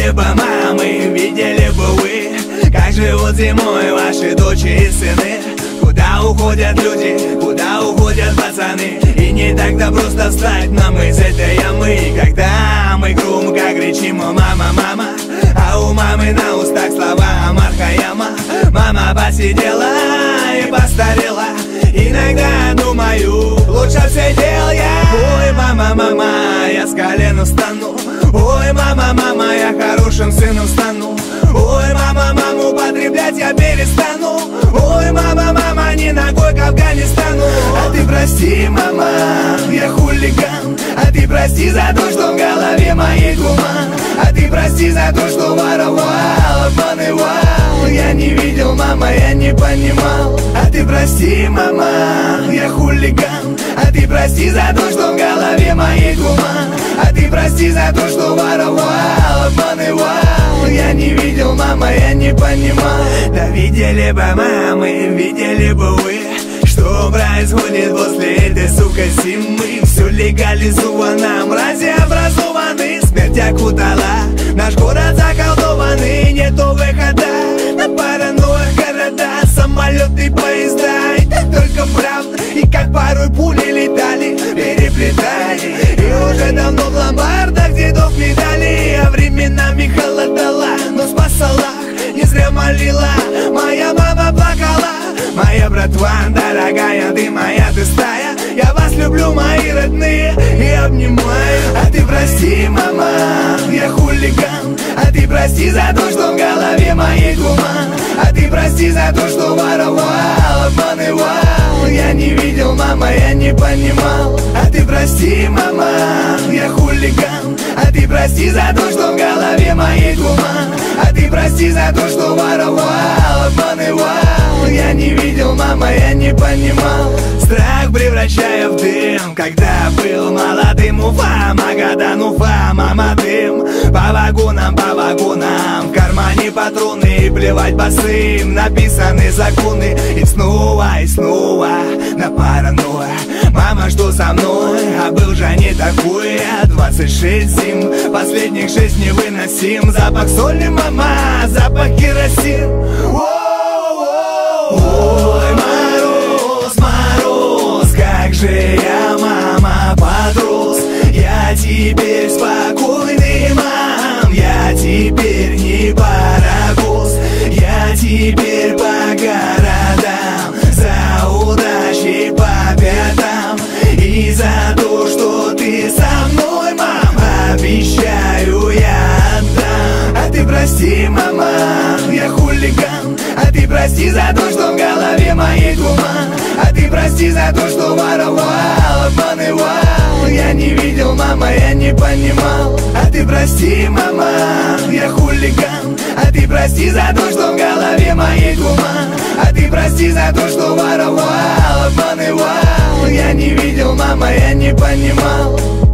видели бы мамы, видели бы вы, как живут зимой ваши дочери и сыны. Куда уходят люди, куда уходят пацаны, и не так-то просто встать нам из этой ямы. И когда мы громко кричим: о, мама, мама, а у мамы на устах слова Мархаяма. Мама посидела и постарела, иногда думаю, лучше все дел я. Ой, мама, мама, я с колена встану. Ой, мама, мама, я хорошим сыном стану. Ой, мама, маму употреблять я перестану. Ой, мама, мама, не ногой к Афганистану. А ты прости, мама, я хулиган. А ты прости за то, что в голове моей туман. А ты прости за то, что воровал, обманывал. Я не видел, мама, я не понимал. А ты прости, мама, я хулиган. А ты прости за то, что в голове моей туман. А ты прости за то, что воровал, обманывал. Я не видел, мама, я не понимал. Да видели бы мамы, видели бы вы, что происходит после этой, сука, зимы. Все легализовано, мрази образованы, смерть окутала наш город заколдованный. Нету выхода на паранойях города, самолеты, поезда, и так только правда. И как порой пули летали, переплетали, и уже давно в ломбардах дедов медали. А временами холодала, но спасала, не зря молила, моя мама плакала. Моя братва, дорогая, ты моя, ты стая. Я вас люблю, мои родные, и обнимаю. А ты прости, мама, я хулиган. А ты прости за то, что в голове моей туман. А ты прости за то, что воровал, обманывал. Я не видел, мама, я не понимал. А ты прости, мама, я хулиган. А ты прости за то, что в голове моей туман. А ты прости за то, что воровал, обманывал. Я не видел, мама, я не понимал. Страх превращая в дым, когда был молодым. Уфа, Магадан, Уфа, мама, дым. По вагонам, в кармане патроны. И плевать босым, написаны законы. И снова на паранойя. Мама, что со мной? А был же не такой. 26 зим, последних 6 невыносим. Запах соли, мама, запах керосин. Ой, мороз, мороз, как же я, мама, подрос. Я теперь спокойный, мам, я теперь не паровоз. Я теперь по городам, за удачей по пятам. И за то, что ты со мной, мам, обещаю, я отдам. А ты прости, мама, я хулиган. А ты прости за то, что в голове моей туман. А ты прости за то, что воровал, обманывал. Я не видел, мама, я не понимал. А ты прости, мама, я хулиган. А ты прости за то, что в голове моей туман. А ты прости за то, что воровал, обманывал. Я не видел, мама, я не понимал.